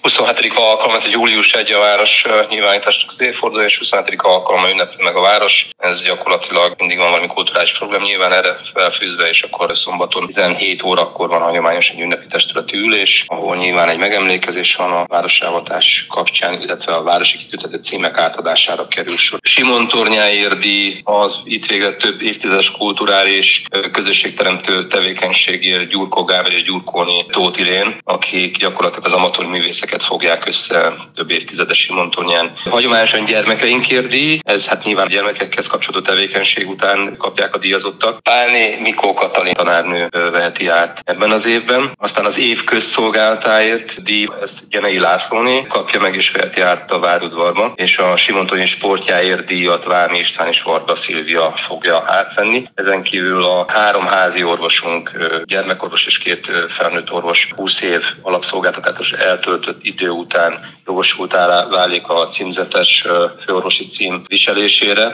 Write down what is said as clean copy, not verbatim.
27. alkalom, ez egy július 1 a város nyilvánításnak az évfordulója, és 27. alkalommal ünnepli meg a város. Ez gyakorlatilag mindig van valami kulturális program, nyilván erre felfűzve, és akkor szombaton 17 órakor van hagyományos egy ünnepi testületi ülés, ahol nyilván egy megemlékezés van a városalkotás kapcsán, illetve a városi kitüntetett címek átadására kerül sor. Simon Tornyáért díj az itt végre több évtizedes kulturális közösségteremtő tevékenységért Gyurkó Gábor és Gyurkóné Tóth Irén, akik gyakorlatilag az amatőr művészeket fogják össze több évtizedes Simon Tornyán. Hagyományosan gyermekeinkért díj, ez hát nyilván gyermekekhez kapcsolódó tevékenység után kapják a díjazottak. Pálné Mikó Katalin tanárnő veheti át ebben az évben. Aztán az év közszolgálatáért díj, ez Genei Lászlóné kapja meg és veheti át a Várudvarban, és a Simon Tornyán sportjáért díjat Vámi István és Varga Szilvia fogja átvenni. Ezen kívül a 3 házi orvosunk, gyermekorvos és 2 felnőtt orvos 20 év alapszolgáltatás eltöltött idő után jogosultá válik a címzetes főorvosi cím viselésére.